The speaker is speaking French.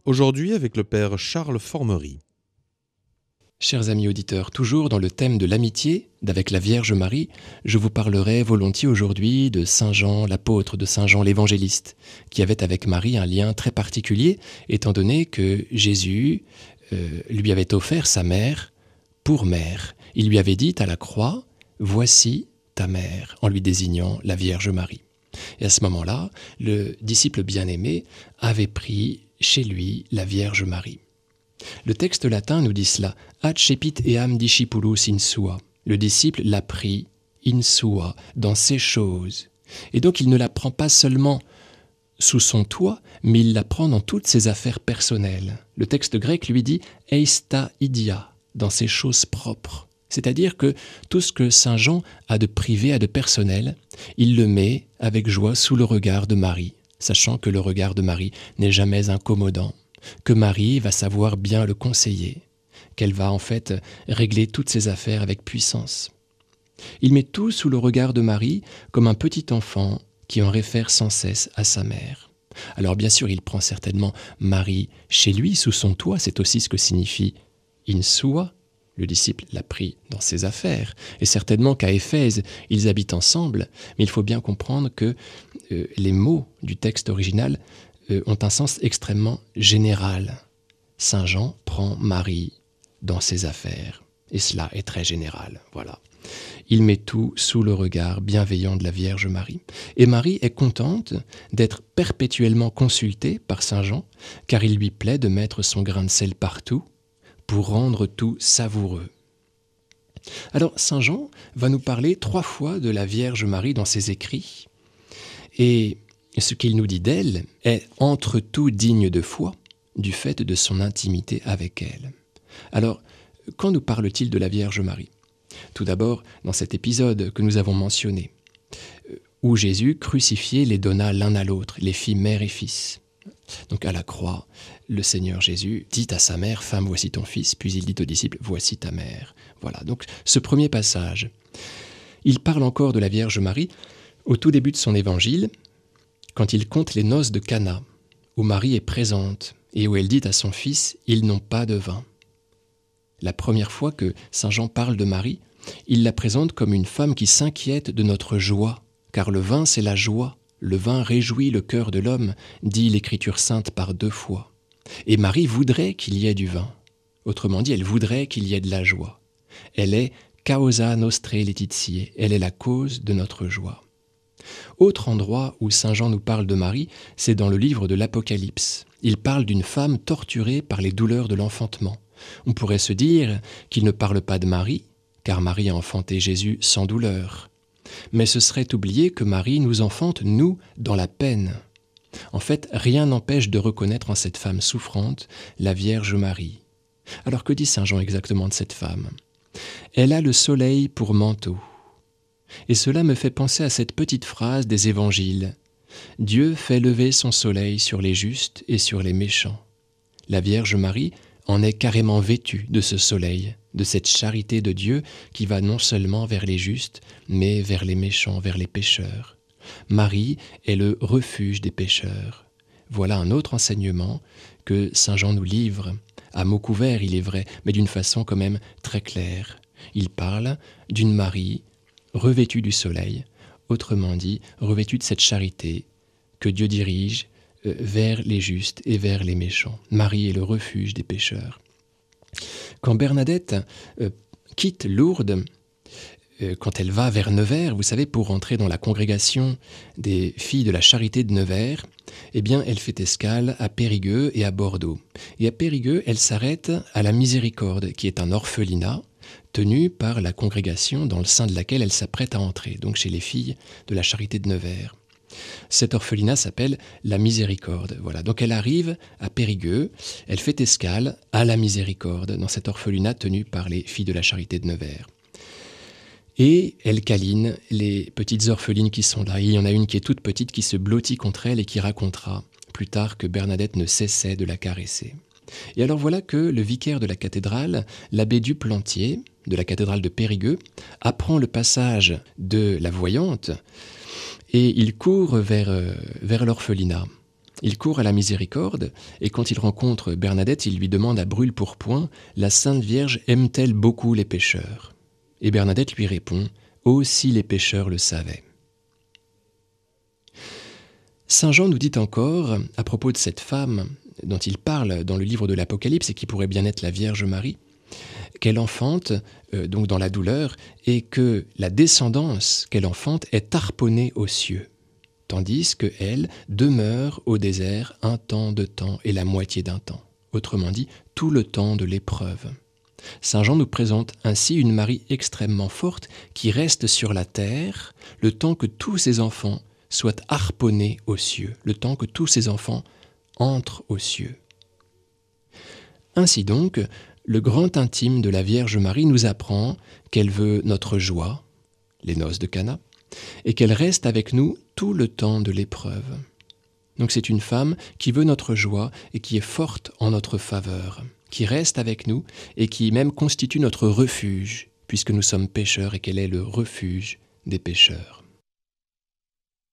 Aujourd'hui avec le père Charles Formery. Chers amis auditeurs, toujours dans le thème de l'amitié d'avec la Vierge Marie, je vous parlerai volontiers aujourd'hui de Saint Jean l'apôtre, de Saint Jean l'évangéliste, qui avait avec Marie un lien très particulier, étant donné que Jésus lui avait offert sa mère pour mère. Il lui avait dit à la croix, « Voici ta mère », en lui désignant la Vierge Marie. Et à ce moment-là, le disciple bien-aimé avait pris chez lui la Vierge Marie. Le texte latin nous dit cela, « Accepit eam discipulus in sua ». Le disciple l'a pris in sua, dans ses choses. Et donc il ne la prend pas seulement sous son toit, mais il la prend dans toutes ses affaires personnelles. Le texte grec lui dit « eista idia », dans ses choses propres. C'est-à-dire que tout ce que Saint Jean a de privé, a de personnel, il le met avec joie sous le regard de Marie, sachant que le regard de Marie n'est jamais incommodant, que Marie va savoir bien le conseiller, qu'elle va en fait régler toutes ses affaires avec puissance. Il met tout sous le regard de Marie comme un petit enfant qui en réfère sans cesse à sa mère. Alors bien sûr, il prend certainement Marie chez lui, sous son toit, c'est aussi ce que signifie in sua. Le disciple l'a pris dans ses affaires, et certainement qu'à Éphèse, ils habitent ensemble, mais il faut bien comprendre que les mots du texte original ont un sens extrêmement général. Saint Jean prend Marie dans ses affaires, et cela est très général, voilà. Il met tout sous le regard bienveillant de la Vierge Marie. Et Marie est contente d'être perpétuellement consultée par Saint Jean, car il lui plaît de mettre son grain de sel partout, pour rendre tout savoureux. Alors, Saint Jean va nous parler 3 fois de la Vierge Marie dans ses écrits, et ce qu'il nous dit d'elle est entre tout digne de foi, du fait de son intimité avec elle. Alors, quand nous parle-t-il de la Vierge Marie ? Tout d'abord, dans cet épisode que nous avons mentionné, où Jésus crucifié les donna l'un à l'autre, les fit mère et fils. Donc à la croix, le Seigneur Jésus dit à sa mère, « Femme, voici ton fils », puis il dit aux disciples, « Voici ta mère ». Voilà, donc ce premier passage, il parle encore de la Vierge Marie au tout début de son évangile, quand il compte les noces de Cana, où Marie est présente et où elle dit à son fils, « Ils n'ont pas de vin ». La première fois que Saint Jean parle de Marie, il la présente comme une femme qui s'inquiète de notre joie, car le vin c'est la joie. Le vin réjouit le cœur de l'homme, dit l'Écriture sainte par 2 fois. Et Marie voudrait qu'il y ait du vin. Autrement dit, elle voudrait qu'il y ait de la joie. Elle est causa nostrae laetitiae, elle est la cause de notre joie. Autre endroit où Saint Jean nous parle de Marie, c'est dans le livre de l'Apocalypse. Il parle d'une femme torturée par les douleurs de l'enfantement. On pourrait se dire qu'il ne parle pas de Marie, car Marie a enfanté Jésus sans douleur. Mais ce serait oublier que Marie nous enfante, nous, dans la peine. En fait, rien n'empêche de reconnaître en cette femme souffrante la Vierge Marie. Alors que dit Saint Jean exactement de cette femme ? Elle a le soleil pour manteau. Et cela me fait penser à cette petite phrase des évangiles. Dieu fait lever son soleil sur les justes et sur les méchants. La Vierge Marie en est carrément vêtue de ce soleil, de cette charité de Dieu qui va non seulement vers les justes, mais vers les méchants, vers les pécheurs. Marie est le refuge des pécheurs. Voilà un autre enseignement que Saint Jean nous livre, à mots couverts il est vrai, mais d'une façon quand même très claire. Il parle d'une Marie revêtue du soleil, autrement dit, revêtue de cette charité que Dieu dirige vers les justes et vers les méchants. Marie est le refuge des pécheurs. Quand Bernadette quitte Lourdes, quand elle va vers Nevers, vous savez, pour entrer dans la congrégation des filles de la Charité de Nevers, eh bien, elle fait escale à Périgueux et à Bordeaux. Et à Périgueux, elle s'arrête à la Miséricorde, qui est un orphelinat tenu par la congrégation dans le sein de laquelle elle s'apprête à entrer, donc chez les filles de la Charité de Nevers. Cet orphelinat s'appelle la Miséricorde. Voilà. Donc elle arrive à Périgueux, elle fait escale à la Miséricorde, dans cet orphelinat tenu par les filles de la Charité de Nevers. Et elle câline les petites orphelines qui sont là. Il y en a une qui est toute petite, qui se blottit contre elle et qui racontera plus tard que Bernadette ne cessait de la caresser. Et alors voilà que le vicaire de la cathédrale, l'abbé Duplantier, de la cathédrale de Périgueux, apprend le passage de la voyante et il court vers l'orphelinat. Il court à la miséricorde, et quand il rencontre Bernadette, il lui demande à brûle-pourpoint « La Sainte Vierge aime-t-elle beaucoup les pécheurs ?» Et Bernadette lui répond « Oh, si les pécheurs le savaient !» Saint Jean nous dit encore, à propos de cette femme dont il parle dans le livre de l'Apocalypse et qui pourrait bien être la Vierge Marie, qu'elle enfante, donc dans la douleur, et que la descendance qu'elle enfante est harponnée aux cieux, tandis qu'elle demeure au désert un temps de temps et la moitié d'un temps, autrement dit, tout le temps de l'épreuve. Saint Jean nous présente ainsi une Marie extrêmement forte qui reste sur la terre le temps que tous ses enfants soient harponnés aux cieux, le temps que tous ses enfants entrent aux cieux. Ainsi donc, le grand intime de la Vierge Marie nous apprend qu'elle veut notre joie, les noces de Cana, et qu'elle reste avec nous tout le temps de l'épreuve. Donc c'est une femme qui veut notre joie et qui est forte en notre faveur, qui reste avec nous et qui même constitue notre refuge, puisque nous sommes pécheurs et qu'elle est le refuge des pécheurs.